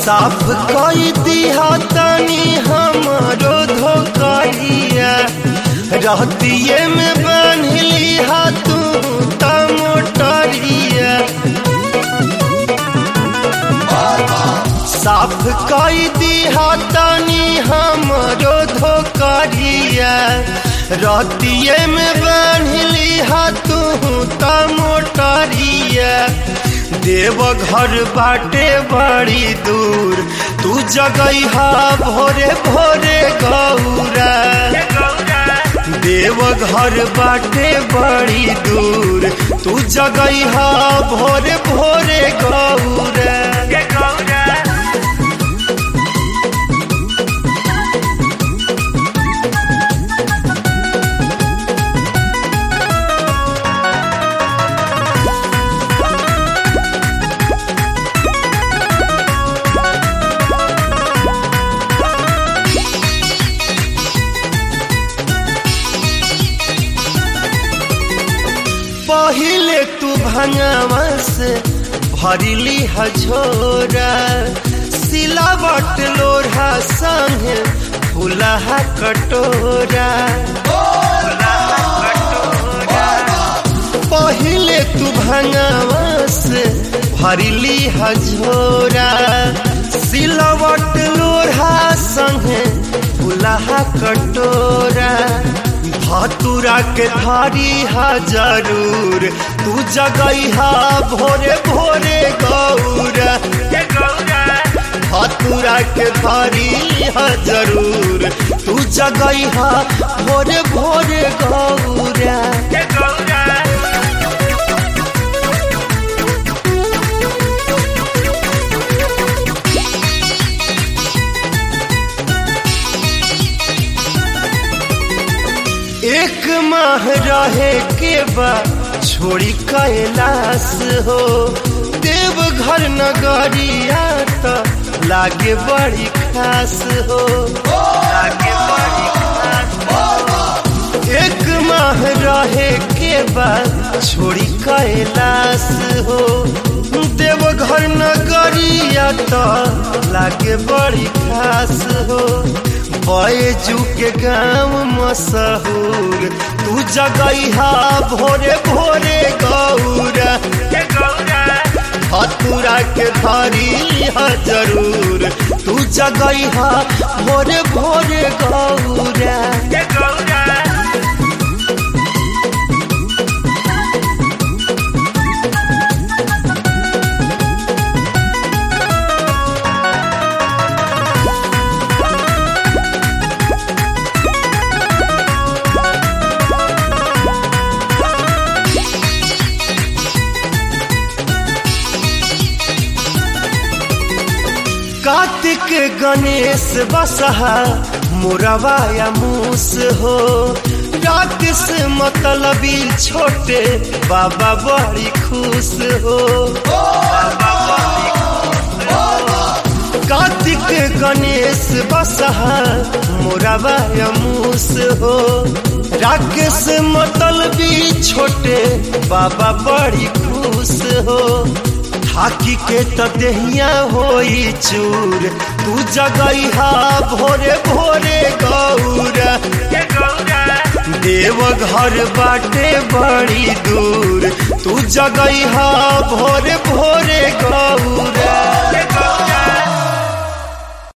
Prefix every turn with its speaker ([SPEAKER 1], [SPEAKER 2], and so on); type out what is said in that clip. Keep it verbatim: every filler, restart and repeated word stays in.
[SPEAKER 1] साफ कई दिहा तनी हमारो धोकरिया रहतिये में बांधली हा तू त मोटरिया साफ कई दिहा तनी हमारो धोकरिया रहतिये में बांधली हा तू त मोटरिया देव घर बाटे बड़ी दूर तू जगैहा भोरे भोरे गौरा देव घर बाटे बड़ी दूर तू जगैहा भोरे भोरे गौरा पहिले तू भंगवा से भरिली हझोरा सिलावट लोढ़ा संगे फुलहा कटोरा पहिले तू भंगवा से भरिली हझोरा सिलावट लोढ़ा संगे फुलहा कटोरा धतुरा के धारी हा जरूर तू जगैहा भोरे भोरे गौरा धतुरा के धारी हा जरूर तू जगैहा भोरे भोरे गौरा एक माह रहे के बाद छोड़ी कैलाश हो देव घर नगरिया तो लागे बड़ी खास हो लागे बड़ी खास एक माह रहे के बाद छोड़ी कैलाश हो देव घर नगरिया तो लागे बड़ी खास हो बैजू के गाँव मशहूर तू जगैहा भोरे भोरे गौरा हतुरा के धारी हा जरूर तू जगैहा भोरे भोरे गौरा कार्तिक गणेश बसहा मुरवा या मूस हो राकेश मतलबी छोटे बाबा बड़ी खुश हो कार्तिक गणेश बसहा मुरवा या मूस हो राकेश मतलबी छोटे बाबा बड़ी खुश हो हाकी के तहिया होई चूर तू जगैहा भोरे भोरे गौरा देव घर बाटे बड़ी दूर तू जगैहा भोरे भोरे गौरा।